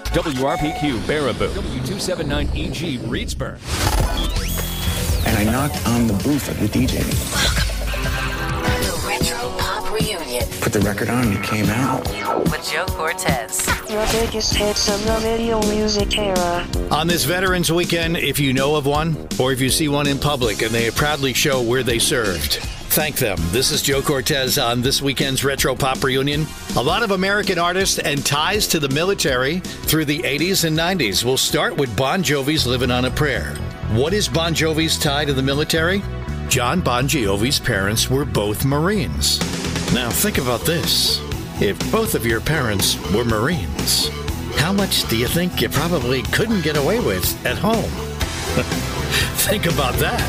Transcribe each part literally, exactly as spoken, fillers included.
W R P Q Baraboo, W two seventy-nine E G Reedsburg. And I knocked on the booth of the D J. The Retro Pop Reunion. Put the record on and it came out. With Joe Cortez. The biggest hits of the video music era. On this Veterans Weekend, if you know of one, or if you see one in public and they proudly show where they served, thank them. This is Joe Cortez on this weekend's Retro Pop Reunion. A lot of American artists and ties to the military through the eighties and nineties. We'll start with Bon Jovi's Living on a Prayer. What is Bon Jovi's tie to the military? John Bon Jovi's parents were both Marines. Now think about this. If both of your parents were Marines, how much do you think you probably couldn't get away with at home? Think about that.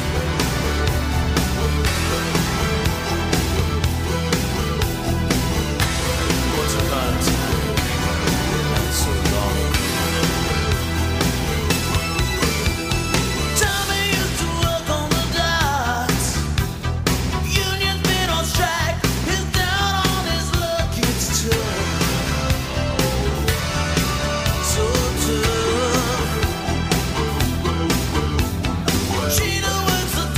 She knows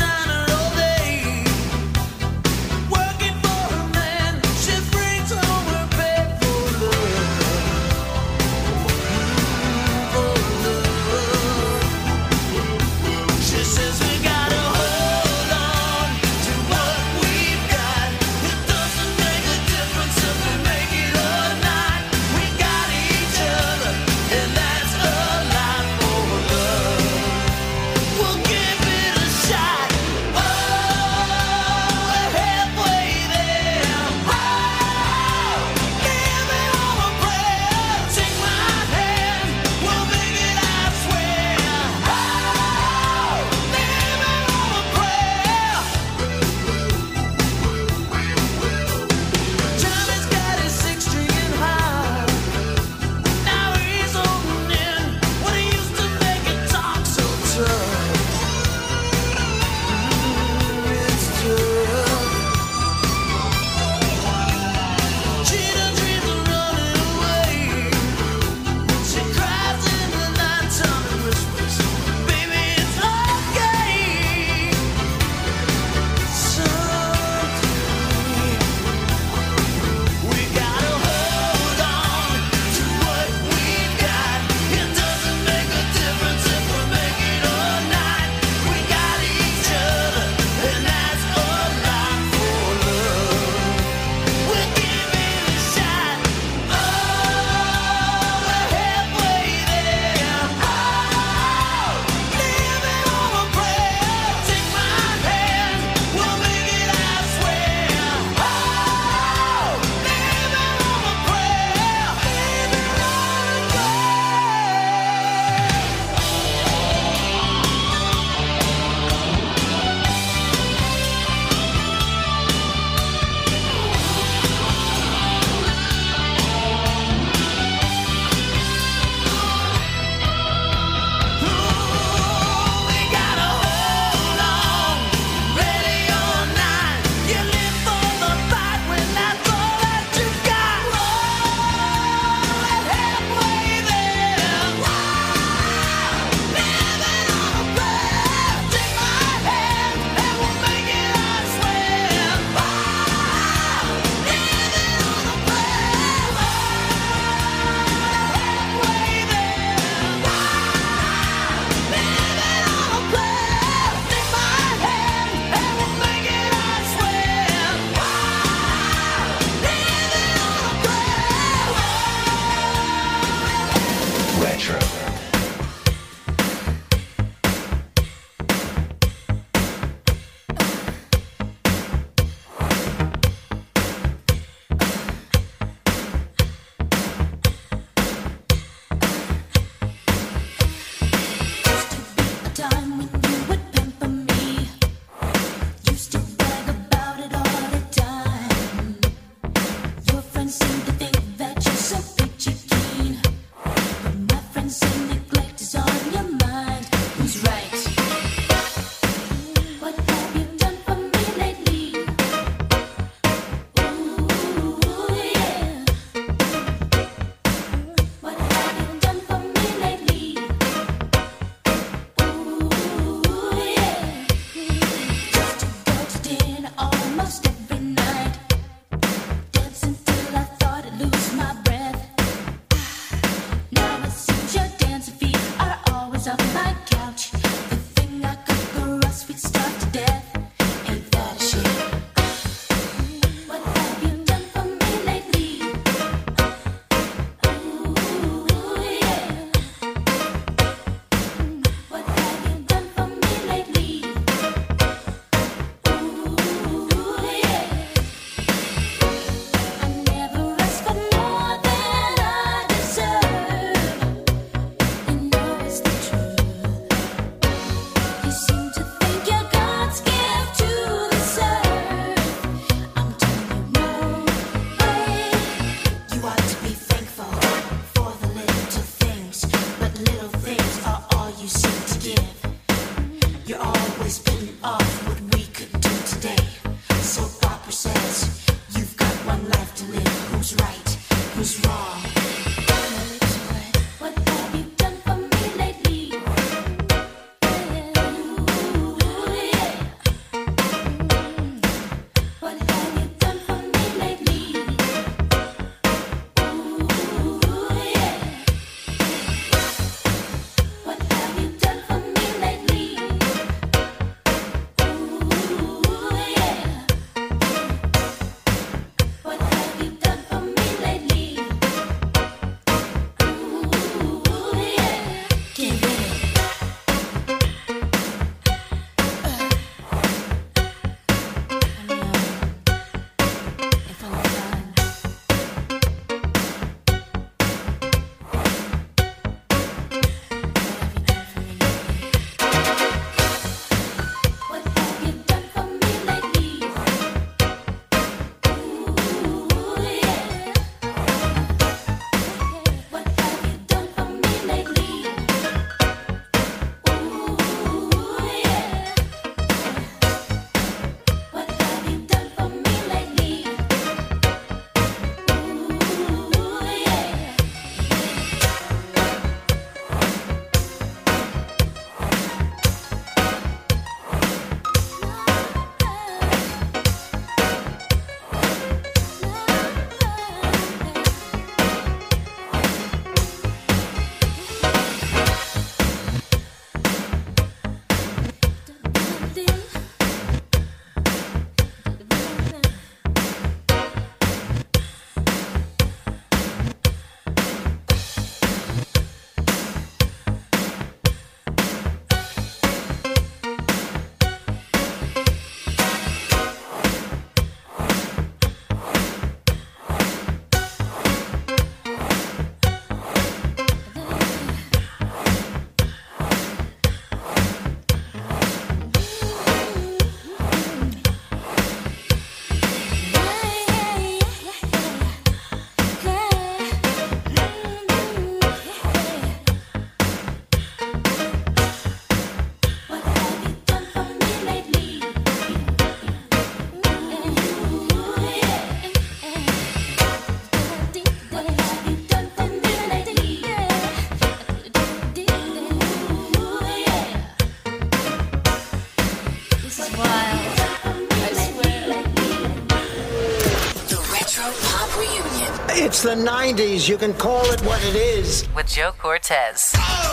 the nineties. You can call it what it is. With Joe Cortez.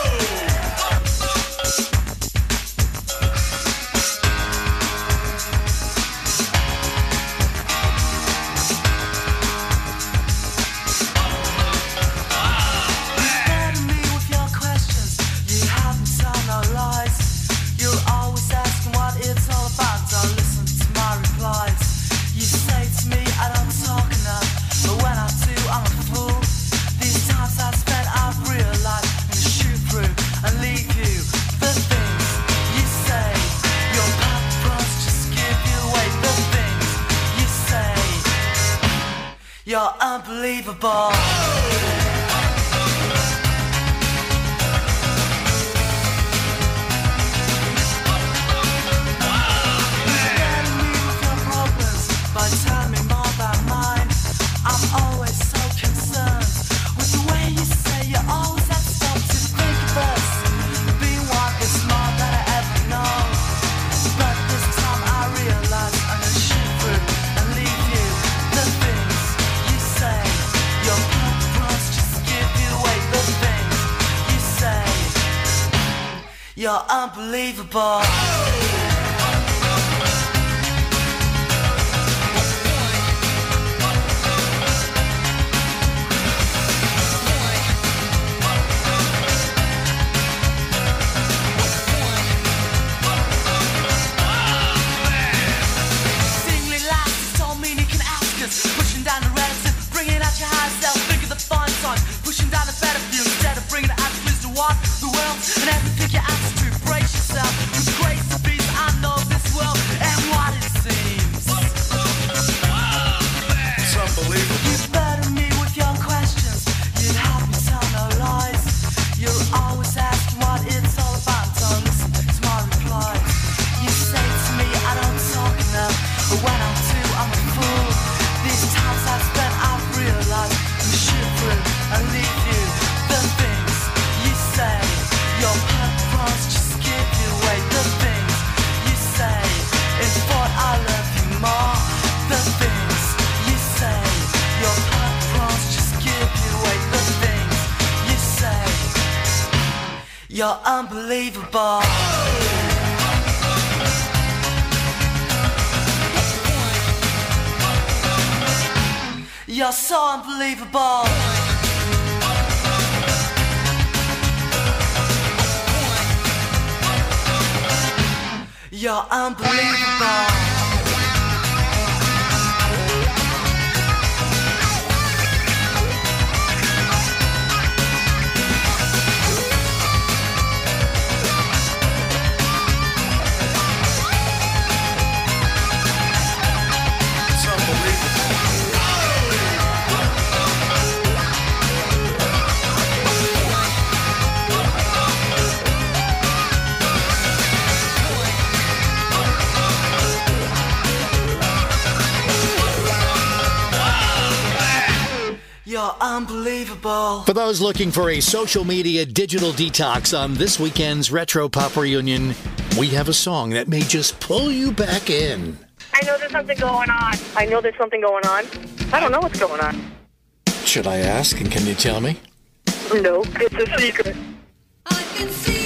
You're unbelievable. By telling me more about mine, I'm always so concerned with the way you say you always have to stop to think of us. Being one is more than I ever know, but this time I realize I'm gonna shoot through and leave you. The things you say, your purpose just give you away. The things you say, you're unbelievable. Pushing down the relative, bringing out your higher self. Think of the fun song, pushing down the better view instead of bringing the attitudes to walk the world and everything your attitude. Brace yourself with grace and peace. I know this world and what it seems. It's unbelievable. You better me with your questions. You'd have me tell no lies. You're always asking what it's all about. Don't listen to my replies. You say to me I don't talk enough, but when I do I'm a fool. These times I've spent, I've realized you shoot through and leave you. The things you say, your purpose just give you away. The things you say, in thought I love you more. The things you say, your purpose just give you away. The things you say, you're unbelievable. You're so unbelievable. You're unbelievable. You're unbelievable. For those looking for a social media digital detox on this weekend's Retro Pop Reunion, we have a song that may just pull you back in. I know there's something going on. I know there's something going on. I don't know what's going on. Should I ask, and can you tell me? No, it's a secret. I can see.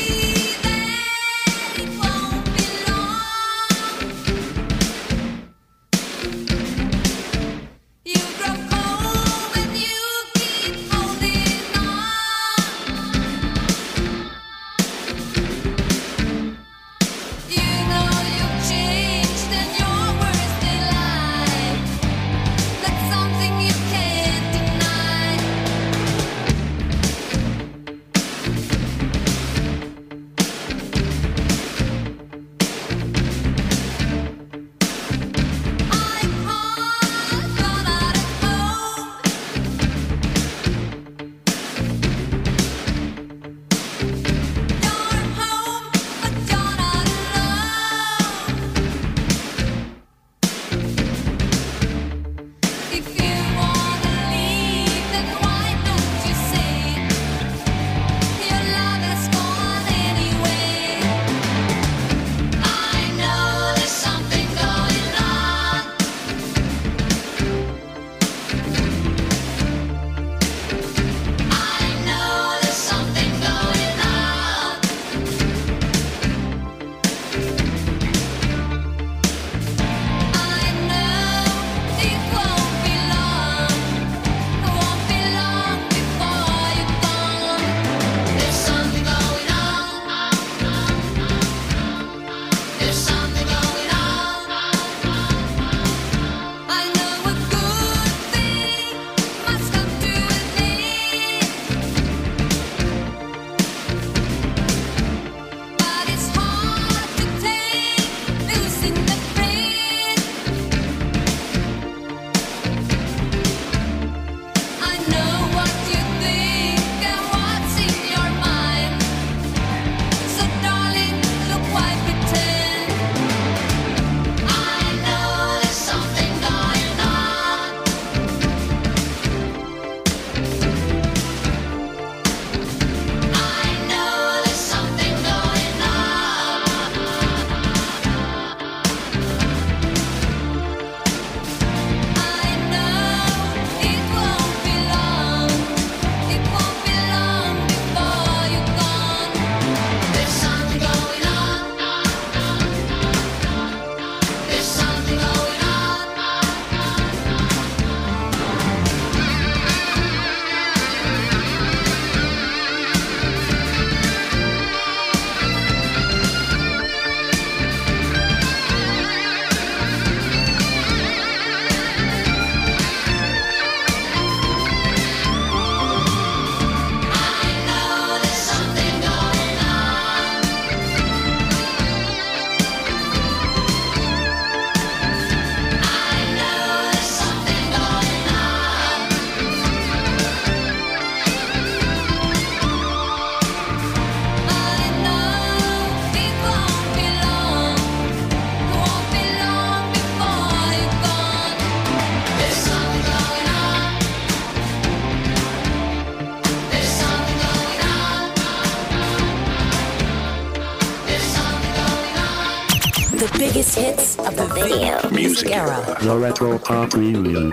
The biggest hits of the video music era. The Retro Pop Reunion.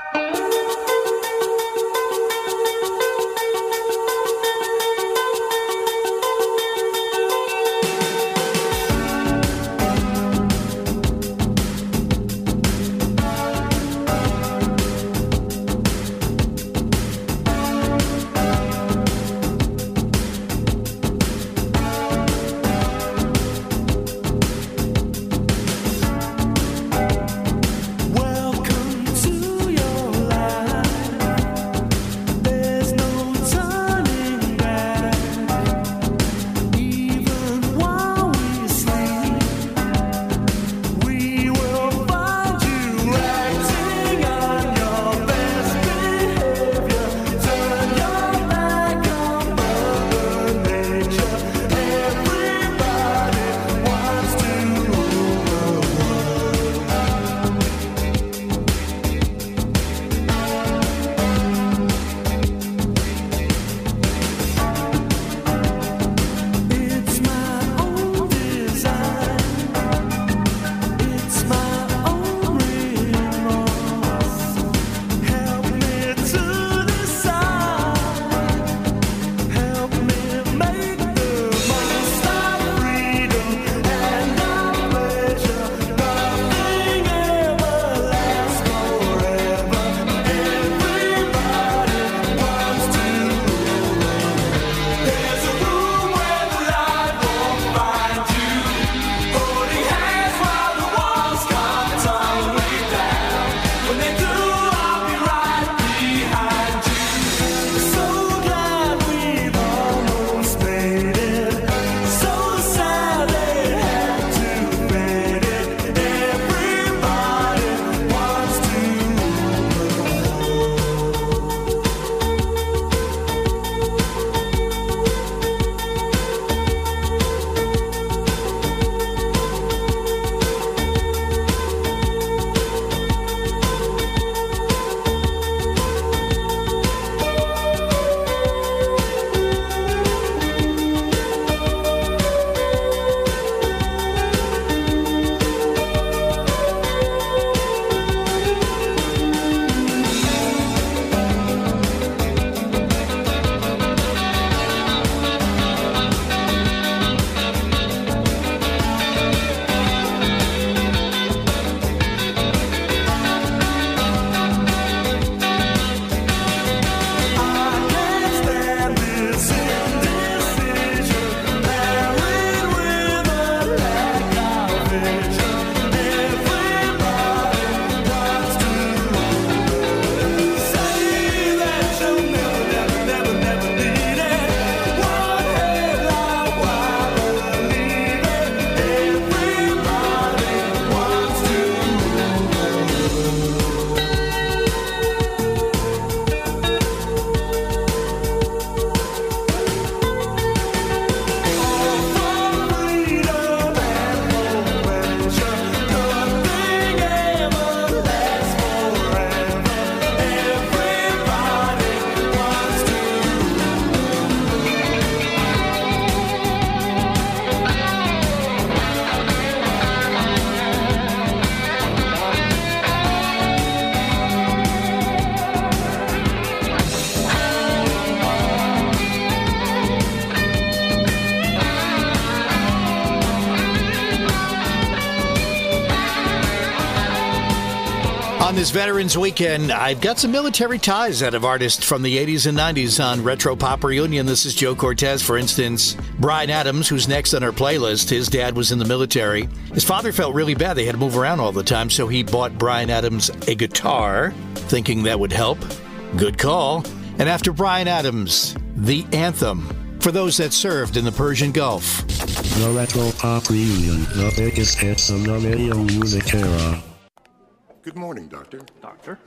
On this Veterans Weekend, I've got some military ties out of artists from the eighties and nineties on Retro Pop Reunion. This is Joe Cortez, for instance. Bryan Adams, who's next on our playlist, his dad was in the military. His father felt really bad. They had to move around all the time, so he bought Bryan Adams a guitar, thinking that would help. Good call. And after Bryan Adams, the anthem for those that served in the Persian Gulf. The Retro Pop Reunion, the biggest hits of the video music era. Good morning, Doctor. Doctor?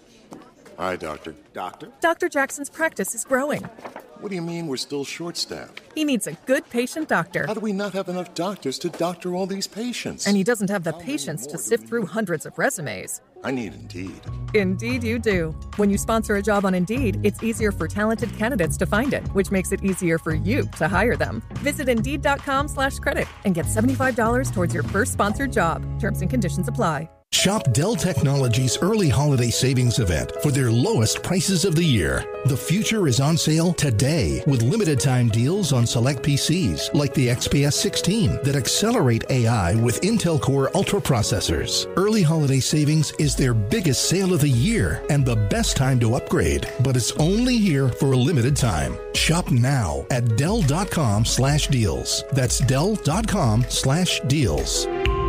Hi, Doctor. Doctor? Doctor Jackson's practice is growing. What do you mean we're still short-staffed? He needs a good patient doctor. How do we not have enough doctors to doctor all these patients? And he doesn't have the patience to sift through hundreds of resumes. I need Indeed. Indeed you do. When you sponsor a job on Indeed, it's easier for talented candidates to find it, which makes it easier for you to hire them. Visit Indeed.com slash credit and get seventy-five dollars towards your first sponsored job. Terms and conditions apply. Shop Dell Technologies early holiday savings event for their lowest prices of the year. The future is on sale today with limited time deals on select P Cs like the X P S sixteen that accelerate A I with Intel Core Ultra processors. Early holiday savings is their biggest sale of the year and the best time to upgrade, but it's only here for a limited time. Shop now at Dell.com slash deals. That's Dell.com slash deals.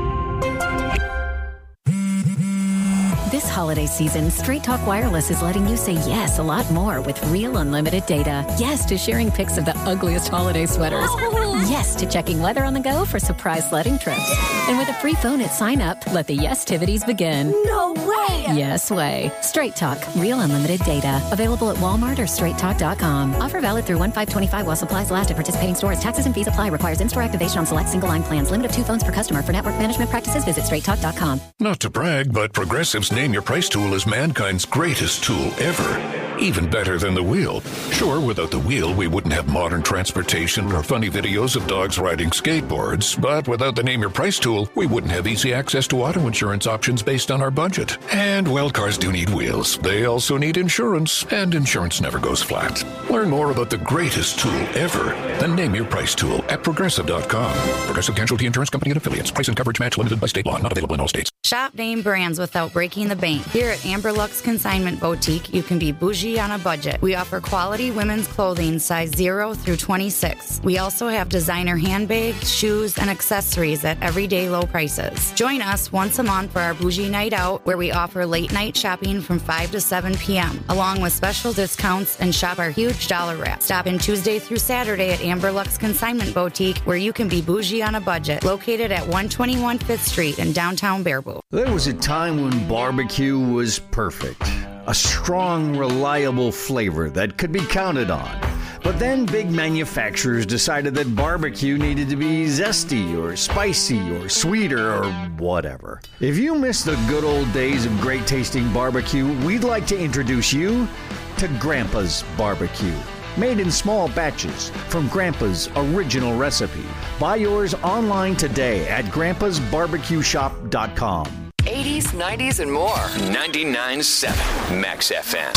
This holiday season, Straight Talk Wireless is letting you say yes a lot more with real unlimited data. Yes to sharing pics of the ugliest holiday sweaters. Yes to checking weather on the go for surprise sledding trips. And with a free phone at sign up, let the yes-tivities begin. No way! Yes way. Straight Talk, real unlimited data. Available at Walmart or straight talk dot com. Offer valid through one five twenty-five while supplies last at participating stores. Taxes and fees apply. Requires in-store activation on select single-line plans. Limit of two phones per customer. For network management practices, visit straight talk dot com. Not to brag, but Progressive's Name Your Price tool is mankind's greatest tool ever. Even better than the wheel. Sure, without the wheel, we wouldn't have modern transportation or funny videos of dogs riding skateboards. But without the Name Your Price tool, we wouldn't have easy access to auto insurance options based on our budget. And, well, cars do need wheels. They also need insurance, and insurance never goes flat. Learn more about the greatest tool ever, the Name Your Price tool at progressive dot com. Progressive Casualty Insurance Company and Affiliates. Price and coverage match limited by state law. Not available in all states. Shop name brands without breaking the bank. Here at Amber Lux Consignment Boutique, you can be bougie on a budget. We offer quality women's clothing size zero through twenty-six. We also have designer handbags, shoes, and accessories at everyday low prices. Join us once a month for our Bougie Night Out, where we offer late night shopping from five to seven p.m., along with special discounts, and shop our huge dollar wrap. Stop in Tuesday through Saturday at Amber Lux Consignment Boutique, where you can be bougie on a budget, located at one twenty-one Fifth Street in downtown Baraboo. There was a time when barbecue was perfect. A strong, reliable flavor that could be counted on. But then big manufacturers decided that barbecue needed to be zesty or spicy or sweeter or whatever. If you miss the good old days of great tasting barbecue, we'd like to introduce you to Grandpa's Barbecue. Made in small batches from Grandpa's original recipe. Buy yours online today at grandpas barbecue shop dot com. eighties, nineties, and more. ninety-nine point seven Max F M.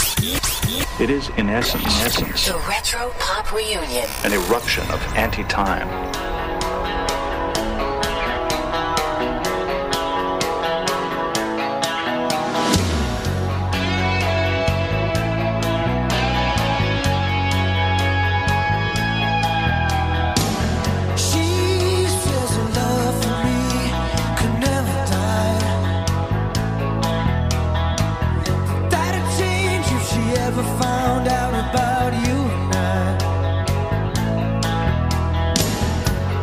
It is, in essence, in essence, the Retro Pop Reunion. An eruption of anti-time. Found out about you and I.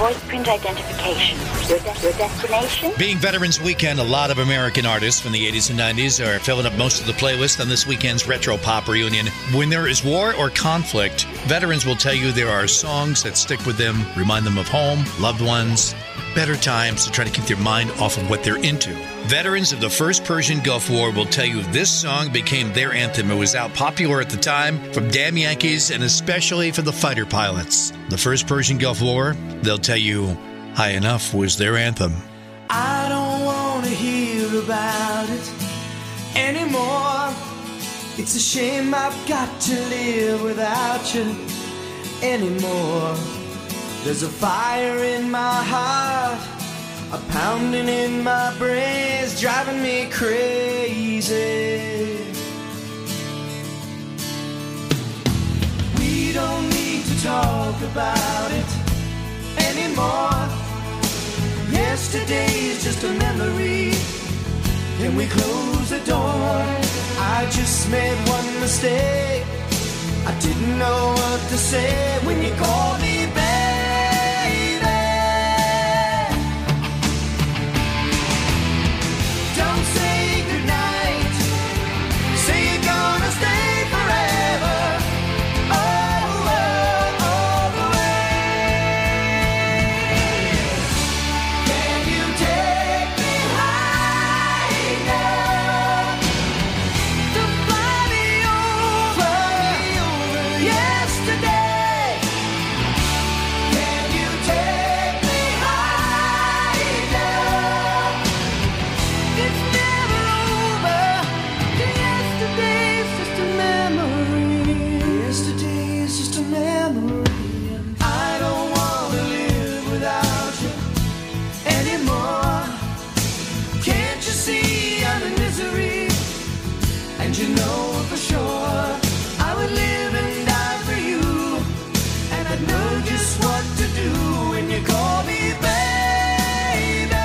voice print identification. Your, de- your destination? Being Veterans Weekend, a lot of American artists from the eighties and nineties are filling up most of the playlist on this weekend's Retro Pop Reunion. When there is war or conflict, veterans will tell you there are songs that stick with them, remind them of home, loved ones, better times, to try to keep their mind off of what they're into. Veterans of the First Persian Gulf War will tell you this song became their anthem. It was out popular at the time from damn Yankees and especially for the fighter pilots. The First Persian Gulf War, they'll tell you High Enough was their anthem. I don't want to hear about it anymore. It's a shame I've got to live without you anymore. There's a fire in my heart, a pounding in my brains, driving me crazy. We don't need to talk about it anymore. Yesterday's just a memory. Can we close the door? I just made one mistake. I didn't know what to say when you called me back. You know for sure I would live and die for you, and I'd know just what to do when you call me baby.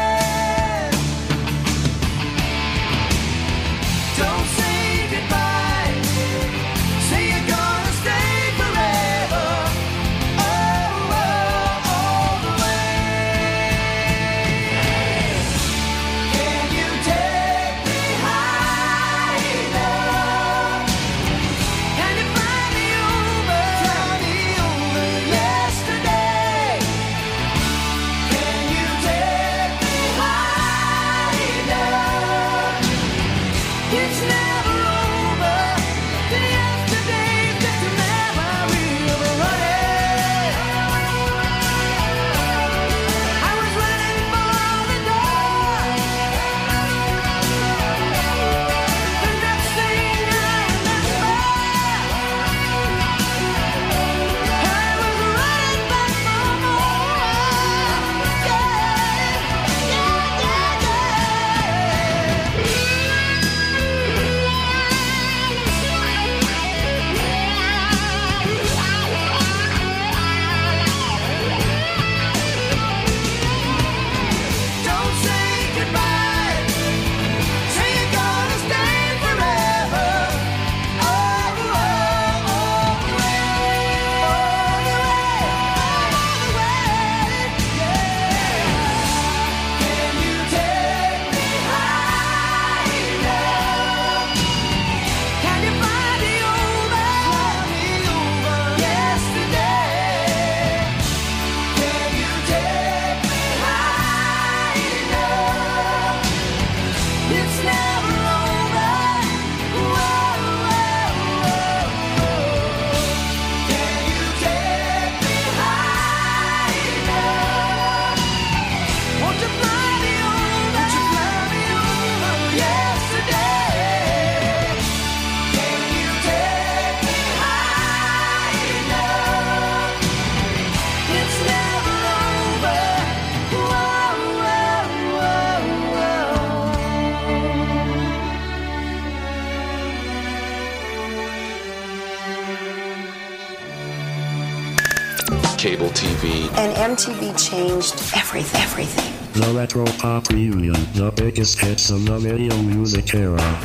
Don't say goodbye, say you're gonna stay forever. Oh, oh, all the way. Can you take me high? Cable T V. And M T V changed everything, everything. The Retro Pop Reunion, the biggest hits of the video music era.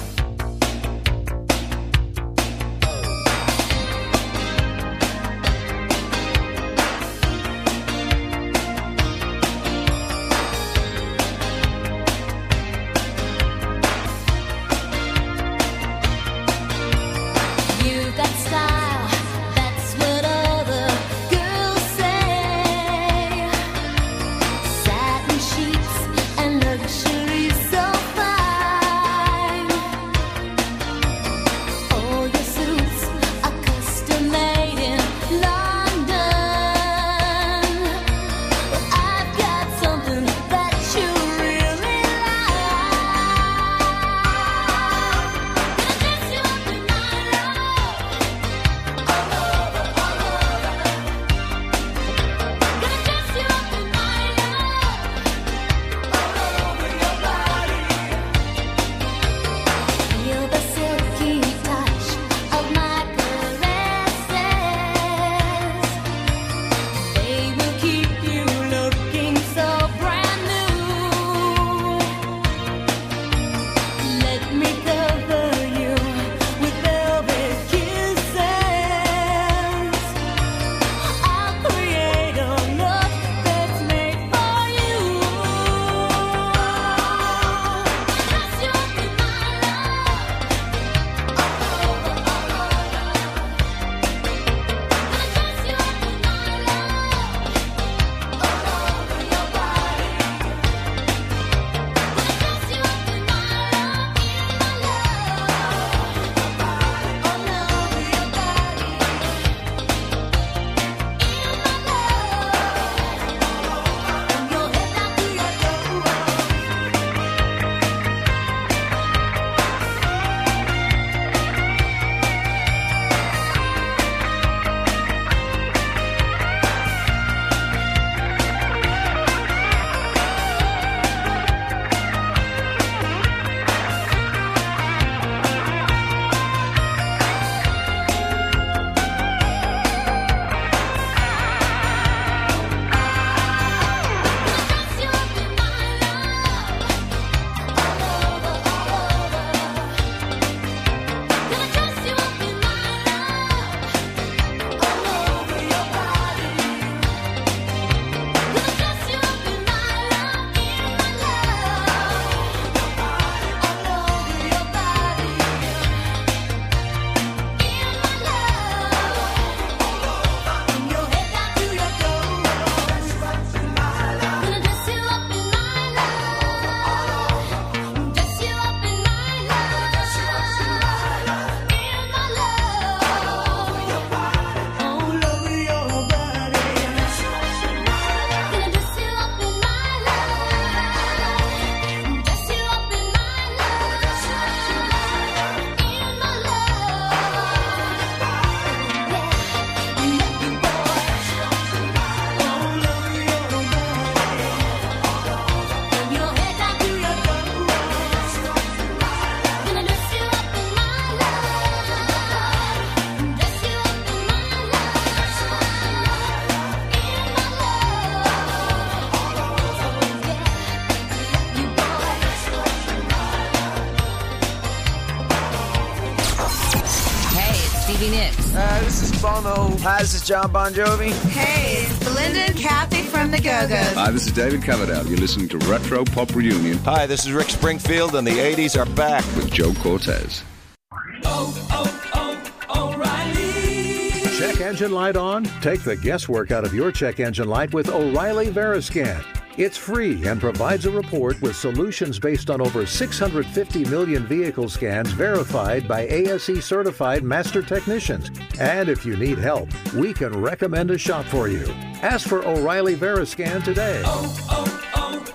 Stevie Nicks. Uh, this is Bono. Hi, this is John Bon Jovi. Hey, it's Belinda and Kathy from the Go-Go's. Hi, this is David Coverdale. You're listening to Retro Pop Reunion. Hi, this is Rick Springfield, and the eighties are back. With Joe Cortez. Oh, oh, oh, O'Reilly. Check engine light on? Take the guesswork out of your check engine light with O'Reilly Veriscan. It's free and provides a report with solutions based on over six hundred fifty million vehicle scans verified by A S E certified master technicians. And if you need help, we can recommend a shop for you. Ask for O'Reilly Veriscan today. Oh,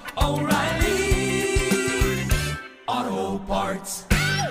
oh, oh, O'Reilly Auto Parts.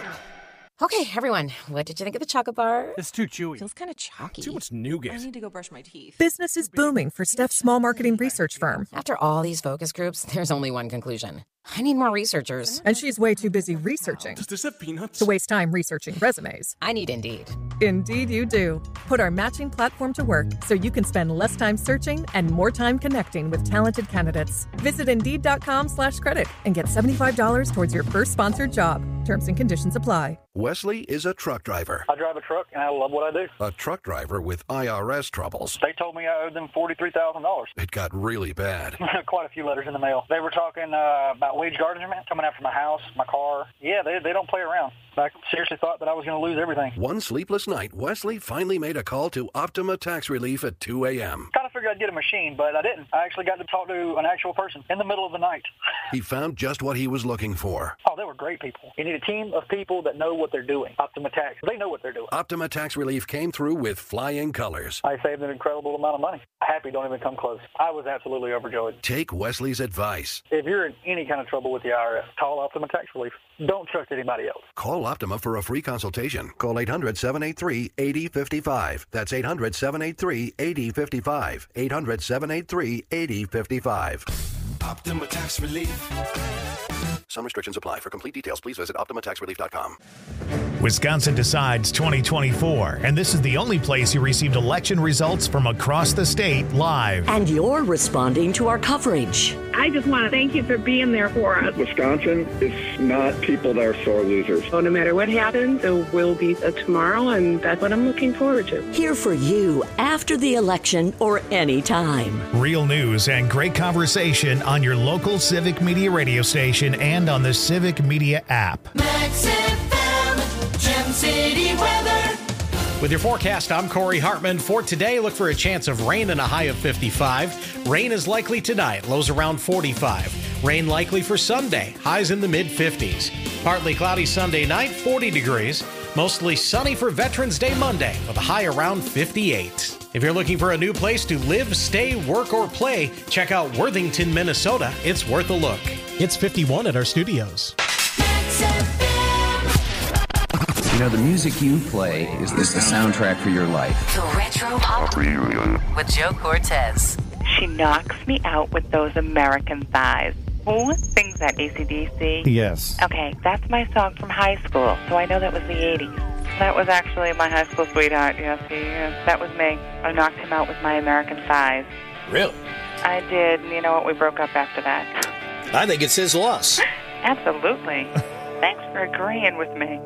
Okay, everyone, what did you think of the chocolate bar? It's too chewy. Feels kind of chalky. Too much nougat. I need to go brush my teeth. Business is booming for Steph's small marketing research firm. After all these focus groups, there's only one conclusion. I need more researchers. And she's way too busy researching. Does this have peanuts? To waste time researching resumes. I need Indeed. Indeed you do. Put our matching platform to work so you can spend less time searching and more time connecting with talented candidates. Visit Indeed.com slash credit and get seventy-five dollars towards your first sponsored job. Terms and conditions apply. Wesley is a truck driver. I drive a truck, and I love what I do. A truck driver with I R S troubles. They told me I owed them forty-three thousand dollars. It got really bad. Quite a few letters in the mail. They were talking uh, about wage garnishment, coming after my house, my car. Yeah, they, they don't play around. I seriously thought that I was going to lose everything. One sleepless night, Wesley finally made a call to Optima Tax Relief at two a.m. Kind of figured I'd get a machine, but I didn't. I actually got to talk to an actual person in the middle of the night. He found just what he was looking for. Oh, they were great people. You need a team of people that know what they're doing. Optima Tax, they know what they're doing. Optima Tax Relief came through with flying colors. I saved an incredible amount of money. Happy don't even come close. I was absolutely overjoyed. Take Wesley's advice. If you're in any kind of trouble with the I R S, call Optima Tax Relief. Don't trust anybody else. Call Optima for a free consultation. Call eight hundred, seven eight three, eight zero five five. That's eight hundred, seven eight three, eight zero five five. eight hundred, seven eight three, eight zero five five. Optima Tax Relief. Some restrictions apply. For complete details, please visit Optima Tax Relief dot com. Wisconsin Decides twenty twenty-four, and this is the only place you received election results from across the state live. And you're responding to our coverage. I just want to thank you for being there for us. Wisconsin is not people that are sore losers. So no matter what happens, there will be a tomorrow, and that's what I'm looking forward to. Here for you after the election or any time. Real news and great conversation on your local Civic Media radio station and on the Civic Media app. Max F M, Gem City weather. With your forecast, I'm Corey Hartman. For today, look for a chance of rain and a high of fifty-five. Rain is likely tonight, lows around forty-five. Rain likely for Sunday, highs in the mid-fifties. Partly cloudy Sunday night, forty degrees. Mostly sunny for Veterans Day Monday, with a high around fifty-eight. If you're looking for a new place to live, stay, work, or play, check out Worthington, Minnesota. It's worth a look. It's fifty-one at our studios. You know, the music you play is, is the soundtrack for your life. The Retro Pop Reunion with Joe Cortez. She knocks me out with those American thighs. Who sings that, A C D C? Yes. Okay, that's my song from high school, so I know that was the eighties. That was actually my high school sweetheart, yes, he, yes, that was me. I knocked him out with my American thighs. Really? I did, and you know what, we broke up after that. I think it's his loss. Absolutely. Thanks for agreeing with me.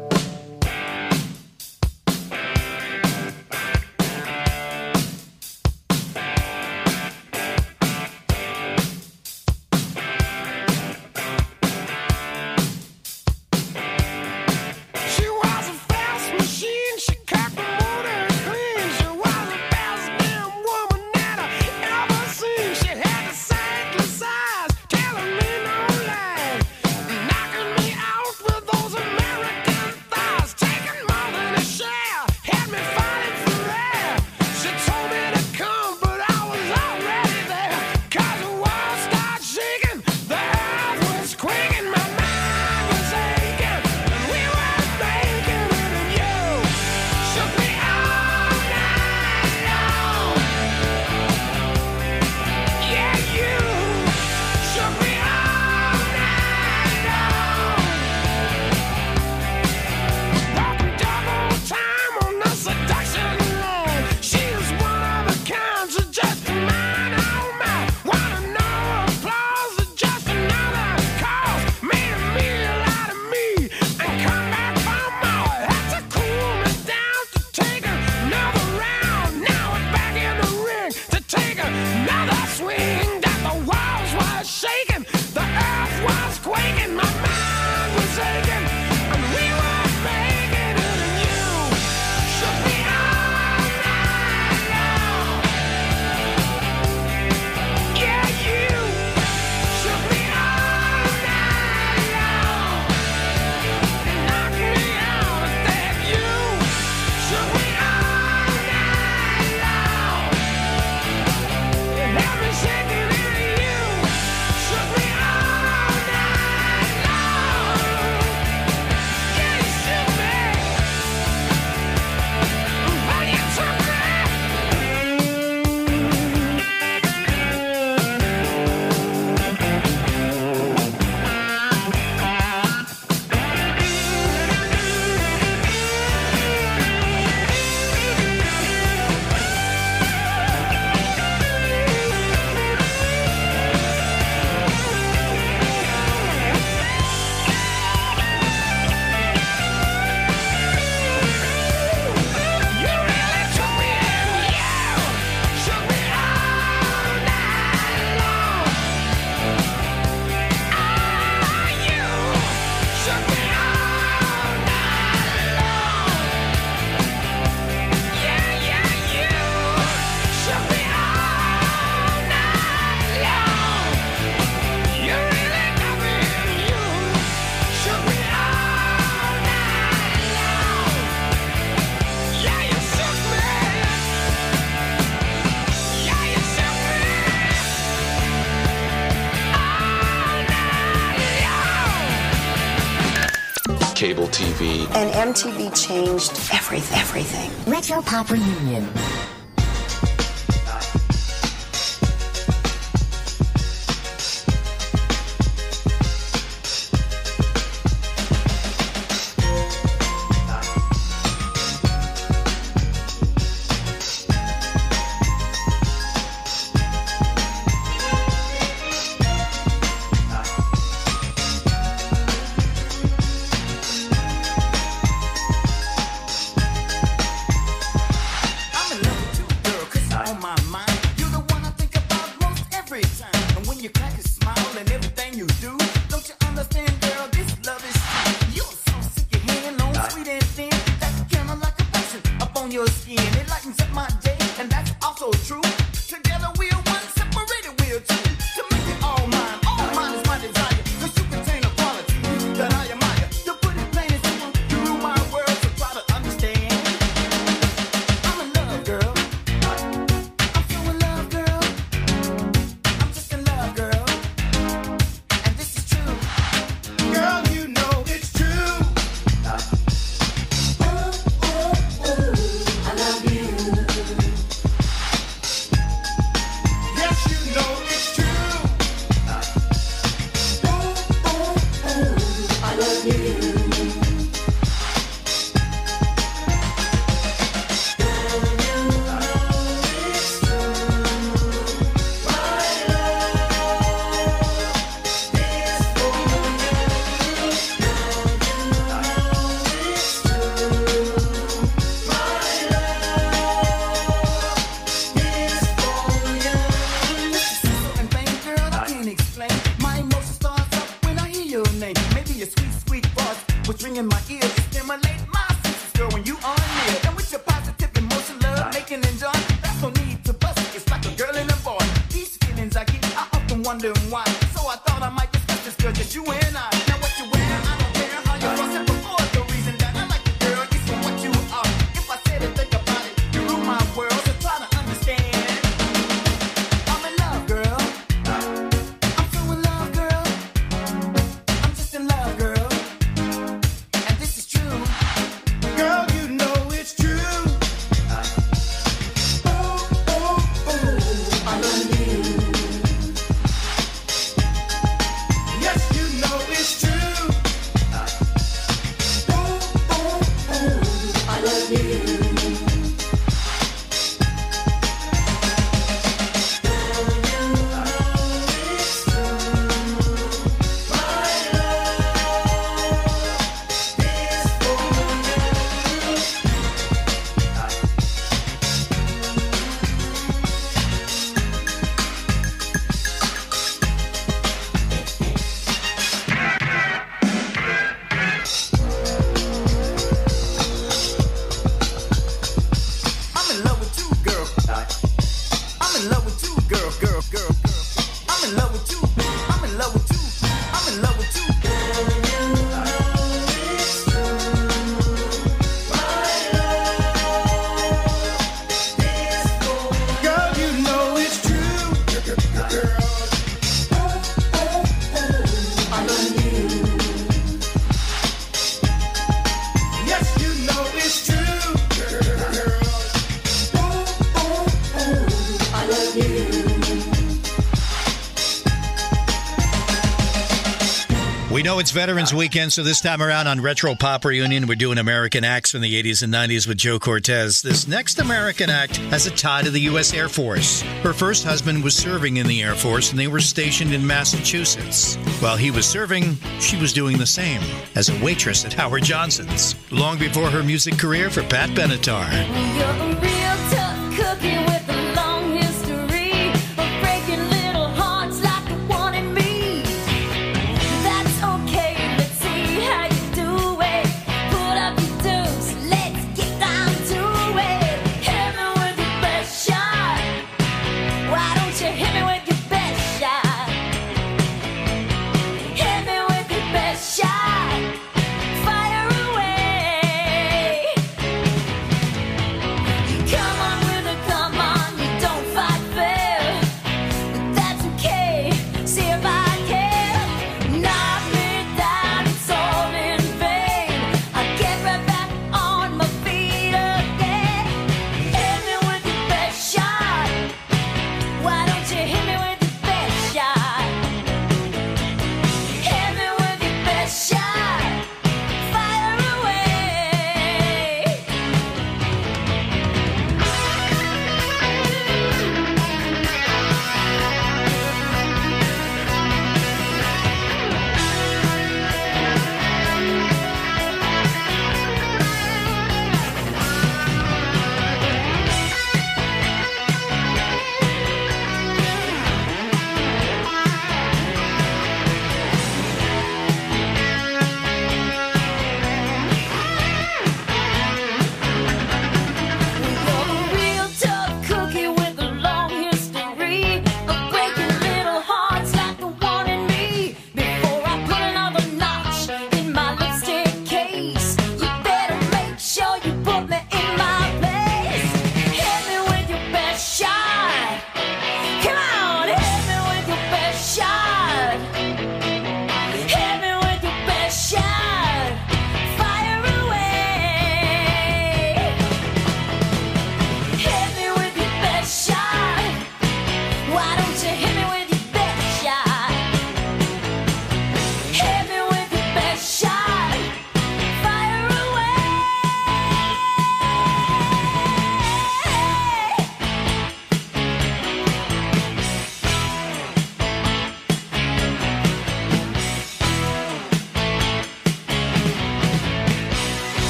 cable T V. And M T V changed everything, everything. Retro Pop Reunion. We know it's Veterans Weekend, so this time around on Retro Pop Reunion, we're doing American acts from the eighties and nineties with Joe Cortez. This next American act has a tie to the U S Air Force. Her first husband was serving in the Air Force, and they were stationed in Massachusetts. While he was serving, she was doing the same as a waitress at Howard Johnson's, long before her music career for Pat Benatar. You're a real tough cookie with a long history of breaking little hearts like the one in me. That's okay, let's see how you do it. Put up your dues, let's get down to it. Hit me with your best shot. Why don't you hit me with your best shot? Hit me with your best shot. Fire away. Come on with it, come on.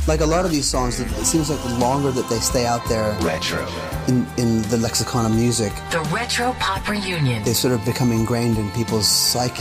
Like a lot of these songs, it seems like the longer that they stay out there Retro. in, in the lexicon of music, The Retro Pop Reunion. they sort of become ingrained in people's psyche.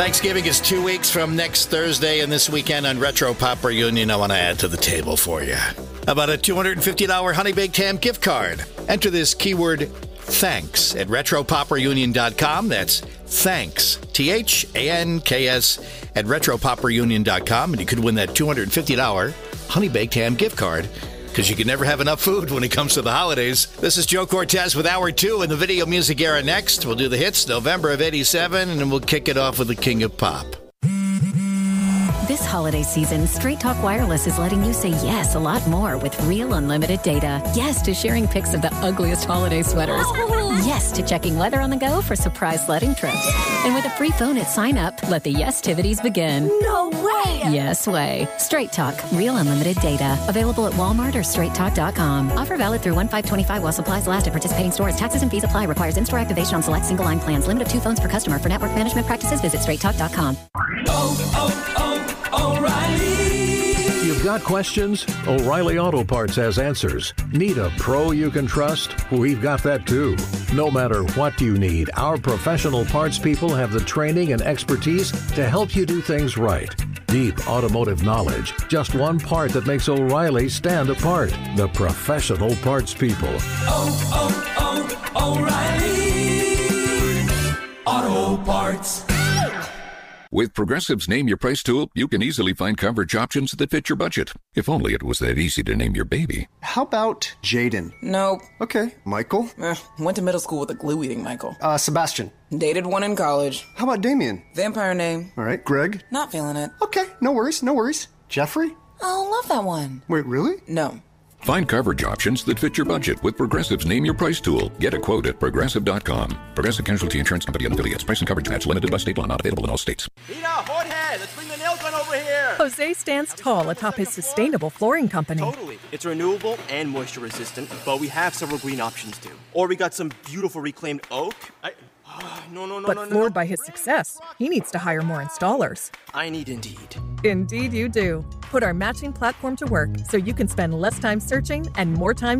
Thanksgiving is two weeks from next Thursday, and this weekend on Retro Pop Reunion, I want to add to the table for you about a two hundred fifty dollars Honey Baked Ham gift card. Enter this keyword thanks at retro pop reunion dot com. That's thanks, T H A N K S, at retro pop reunion dot com, and you could win that two hundred fifty dollars Honey Baked Ham gift card, because you can never have enough food when it comes to the holidays. This is Joe Cortez with Hour two in the video music era next. We'll do the hits November of eighty-seven, and then we'll kick it off with the King of Pop. This holiday season, Straight Talk Wireless is letting you say yes a lot more with real unlimited data. Yes to sharing pics of the ugliest holiday sweaters. Yes to checking weather on the go for surprise sledding trips. And with a free phone at sign up, let the yes-tivities begin. No way! Yes way. Straight Talk, real unlimited data. Available at Walmart or straight talk dot com. Offer valid through one five twenty-five while supplies last at participating stores. Taxes and fees apply. Requires in-store activation on select single line plans. Limit of two phones per customer. For network management practices, visit straight talk dot com. Oh, oh, oh, O'Reilly. You've got questions? O'Reilly Auto Parts has answers. Need a pro you can trust? We've got that too. No matter what you need, our professional parts people have the training and expertise to help you do things right. Deep automotive knowledge. Just one part that makes O'Reilly stand apart. The professional parts people. Oh, oh, oh, O'Reilly Auto Parts. With Progressive's Name Your Price tool, you can easily find coverage options that fit your budget. If only it was that easy to name your baby. How about Jaden? Nope. Okay. Michael? Eh, went to middle school with a glue-eating Michael. Uh, Sebastian? Dated one in college. How about Damien? Vampire name. All right. Greg? Not feeling it. Okay. No worries. No worries. Jeffrey? Oh, love that one. Wait, really? No. Find coverage options that fit your budget with Progressive's Name Your Price tool. Get a quote at progressive dot com. Progressive Casualty Insurance Company and affiliates. Price and coverage match limited by state law. Not available in all states. Tina, Jorge, let's bring the nail gun over here. Jose stands tall atop his sustainable flooring company. Totally. It's renewable and moisture resistant, but we have several green options too. Or we got some beautiful reclaimed oak. I, uh, no, no, no, but no, no. floored by his success, he needs to hire more installers. I need Indeed. Indeed you do. Put our matching platform to work so you can spend less time searching and more time